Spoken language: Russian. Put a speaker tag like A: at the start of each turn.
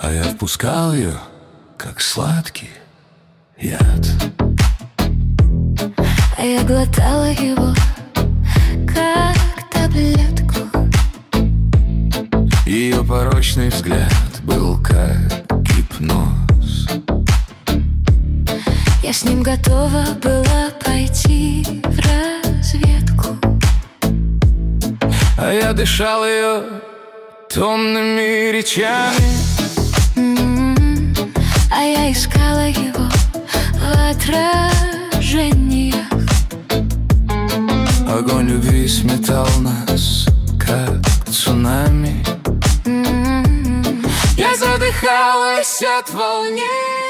A: А я впускал ее, как сладкий яд.
B: А я глотала его, как таблетку.
A: Ее порочный взгляд был как гипноз.
B: Я с ним готова была пойти в разведку.
A: А я дышал ее томными речами.
B: А я искала его в отражениях.
A: Огонь любви сметал нас, как цунами. Я задыхалась от волнения.